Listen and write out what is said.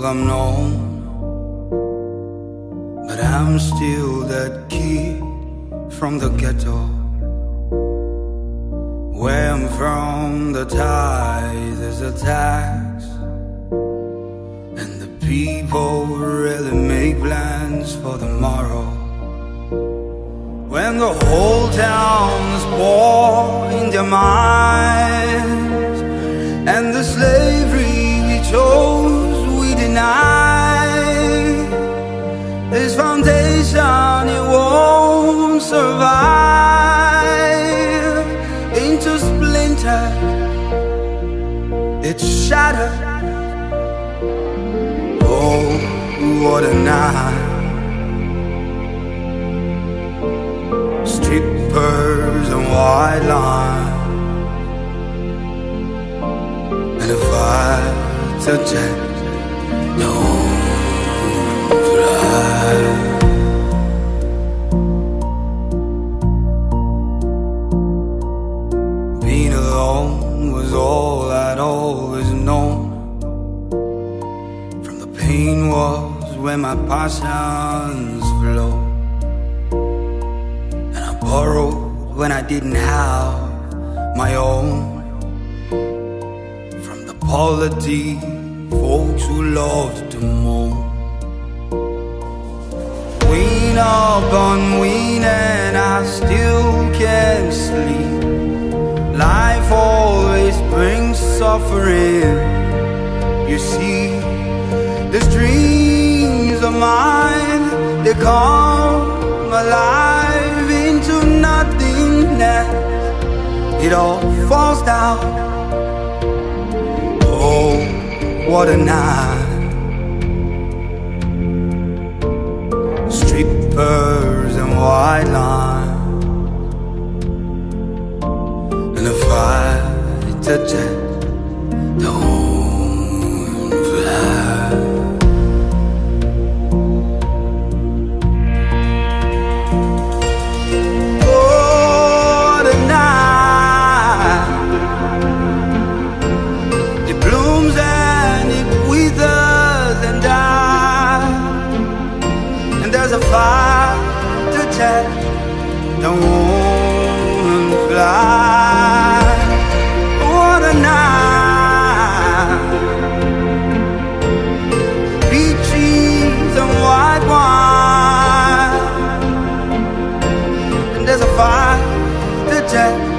I'm known, but I'm still that kid from the ghetto. Where I'm from, the tithe is a tax, and the people really make plans for tomorrow. When the whole town is poor in their minds, and the slavery we chose we deny, this foundation it won't survive. Into splinters it's shattered. Oh, what a night. Strippers and white lines, and a fighter jet don't fly. Being alone was all I'd always known. From the pain was where my passions flow. Borrowed when I didn't have my own, from the poverty folks who loved to moan. Wean upon wean and I still can't sleep. Life always brings suffering. You see, these dreams of mine, they come alive into nothingness. It all falls down. Oh, what a night. Strippers and white lines, and a fighter jet don't fly. Fighter jet don't fly. What a night. Peaches and white wine, and there's a fighter jet